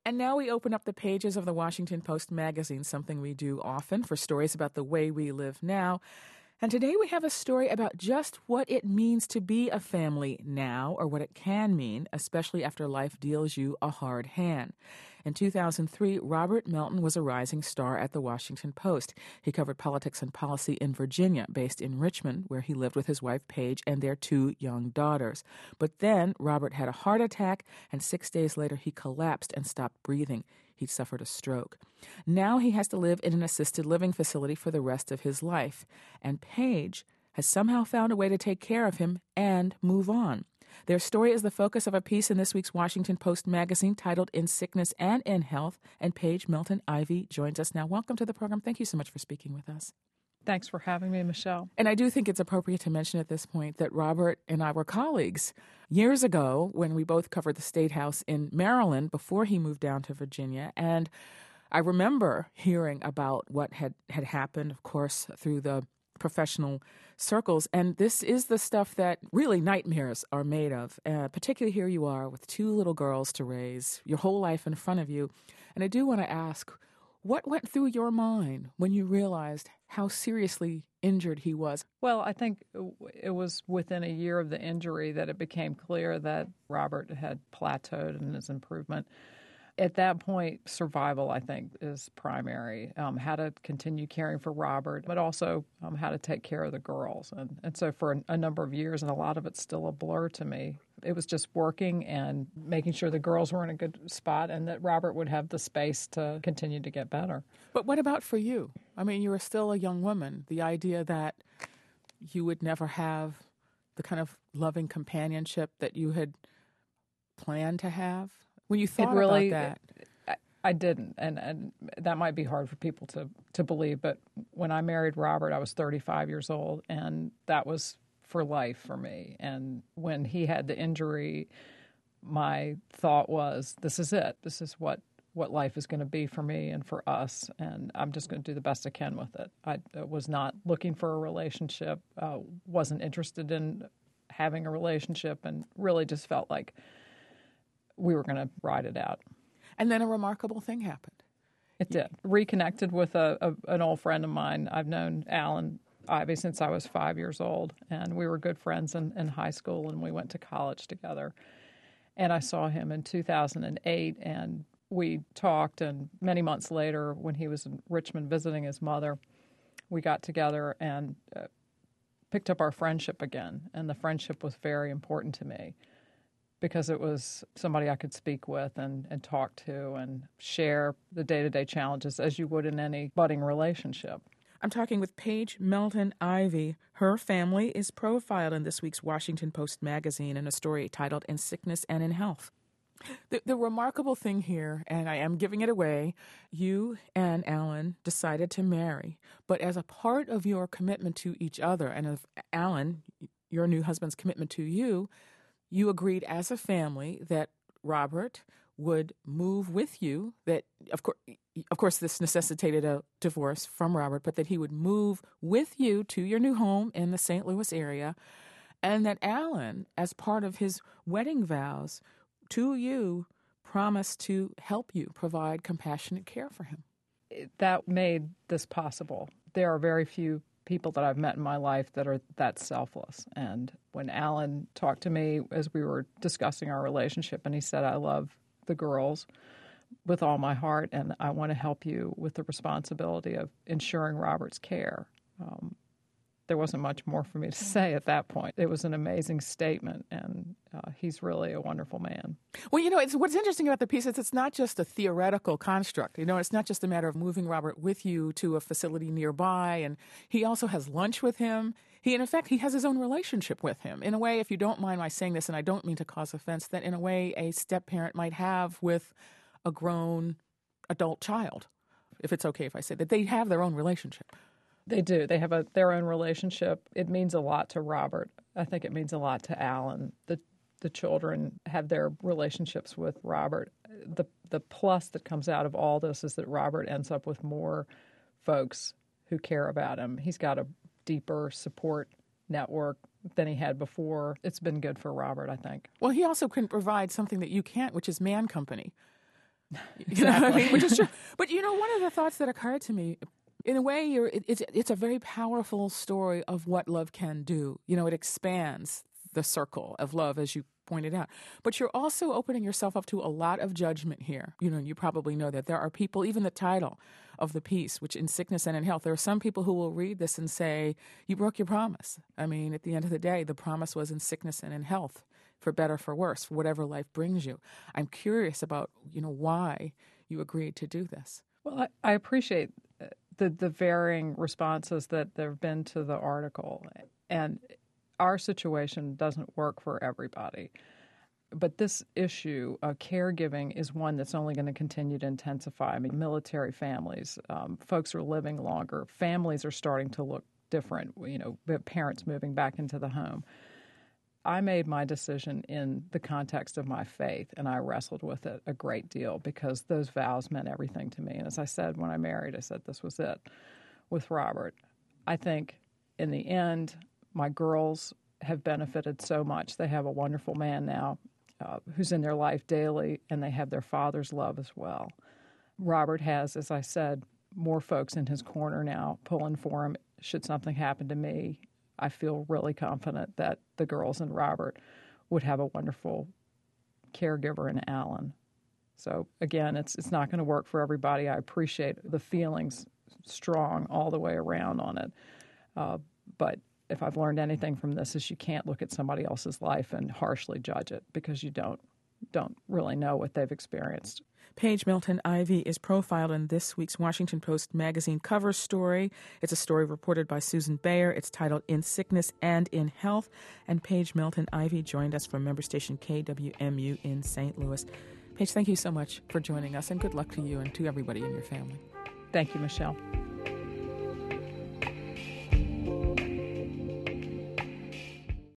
And now we open up the pages of the Washington Post magazine, something we do often for stories about the way we live now. And today we have a story about just what it means to be a family now, or what it can mean, especially after life deals you a hard hand. In 2003, Robert Melton was a rising star at the Washington Post. He covered politics and policy in Virginia, based in Richmond, where he lived with his wife Paige and their 2 young daughters. But then Robert had a heart attack, and 6 days later he collapsed and stopped breathing. He'd suffered a stroke. Now he has to live in an assisted living facility for the rest of his life. And Paige has somehow found a way to take care of him and move on. Their story is the focus of a piece in this week's Washington Post magazine titled In Sickness and in Health. And Paige Melton-Ivy joins us now. Welcome to the program. Thank you so much for speaking with us. Thanks for having me, Michelle. And I do think it's appropriate to mention at this point that Robert and I were colleagues years ago when we both covered the State House in Maryland before he moved down to Virginia. And I remember hearing about what had happened, of course, through the professional circles. And this is the stuff that really nightmares are made of. Particularly here you are with 2 little girls to raise, your whole life in front of you. And I do want to ask, what went through your mind when you realized how seriously injured he was? Well, I think it was within a year of the injury that it became clear that Robert had plateaued in his improvement. At that point, survival, I think, is primary. How to continue caring for Robert, but also how to take care of the girls. And so for a number of years, and a lot of it's still a blur to me, it was just working and making sure the girls were in a good spot and that Robert would have the space to continue to get better. But what about for you? I mean, you were still a young woman. The idea that you would never have the kind of loving companionship that you had planned to have? When you thought about that? I didn't, and that might be hard for people to believe, but when I married Robert, I was 35 years old, and that was for life for me. And when he had the injury, my thought was, this is it. This is what life is going to be for me and for us, and I'm just going to do the best I can with it. I was not looking for a relationship, wasn't interested in having a relationship, and really just felt like we were going to ride it out. And then a remarkable thing happened. It did. Reconnected with an old friend of mine. I've known Alan Ivy since I was 5 years old, and we were good friends in high school, and we went to college together. And I saw him in 2008, and we talked, and many months later, when he was in Richmond visiting his mother, we got together and picked up our friendship again, and the friendship was very important to me, because it was somebody I could speak with and talk to and share the day-to-day challenges as you would in any budding relationship. I'm talking with Paige Melton-Ivy. Her family is profiled in this week's Washington Post magazine in a story titled In Sickness and in Health. The remarkable thing here, and I am giving it away, you and Alan decided to marry. But as a part of your commitment to each other, and of Alan, your new husband's commitment to you, you agreed as a family that Robert would move with you, that of course this necessitated a divorce from Robert, but that he would move with you to your new home in the St. Louis area, and that Alan, as part of his wedding vows to you, promised to help you provide compassionate care for him. That made this possible. There are very few people that I've met in my life that are that selfless. And when Alan talked to me as we were discussing our relationship, and he said, I love the girls with all my heart, and I want to help you with the responsibility of ensuring Robert's care. There wasn't much more for me to say at that point. It was an amazing statement, and he's really a wonderful man. Well, what's interesting about the piece is it's not just a theoretical construct. It's not just a matter of moving Robert with you to a facility nearby, and he also has lunch with him. In fact, he has his own relationship with him. In a way, if you don't mind my saying this, and I don't mean to cause offense, that in a way a step-parent might have with a grown adult child, if it's okay if I say that. They have their own relationship. They do. They have their own relationship. It means a lot to Robert. I think it means a lot to Alan. The children have their relationships with Robert. The plus that comes out of all this is that Robert ends up with more folks who care about him. He's got a deeper support network than he had before. It's been good for Robert, I think. Well, he also can provide something that you can't, which is man company. You know what I mean? Which is true. But one of the thoughts that occurred to me, in a way, it's a very powerful story of what love can do. It expands the circle of love, as you pointed out. But you're also opening yourself up to a lot of judgment here. You probably know that there are people, even the title of the piece, which in sickness and in health, there are some people who will read this and say, you broke your promise. I mean, at the end of the day, the promise was in sickness and in health, for better, for worse, for whatever life brings you. I'm curious about, why you agreed to do this. Well, I appreciate the varying responses that there have been to the article. And our situation doesn't work for everybody. But this issue of caregiving is one that's only going to continue to intensify. I mean, military families, folks are living longer. Families are starting to look different, parents moving back into the home. I made my decision in the context of my faith, and I wrestled with it a great deal because those vows meant everything to me. And as I said when I married, I said this was it with Robert. I think in the end, my girls have benefited so much. They have a wonderful man now who's in their life daily, and they have their father's love as well. Robert has, as I said, more folks in his corner now pulling for him should something happen to me. I feel really confident that the girls and Robert would have a wonderful caregiver in Alan. So again, it's not going to work for everybody. I appreciate the feelings strong all the way around on it. But if I've learned anything from this is you can't look at somebody else's life and harshly judge it because you don't really know what they've experienced. Paige Milton Ivy is profiled in this week's Washington Post magazine cover story. It's a story reported by Susan Bayer. It's titled In Sickness and in Health. And Paige Milton Ivy joined us from member station KWMU in St. Louis. Paige, thank you so much for joining us, and good luck to you and to everybody in your family. Thank you, Michelle.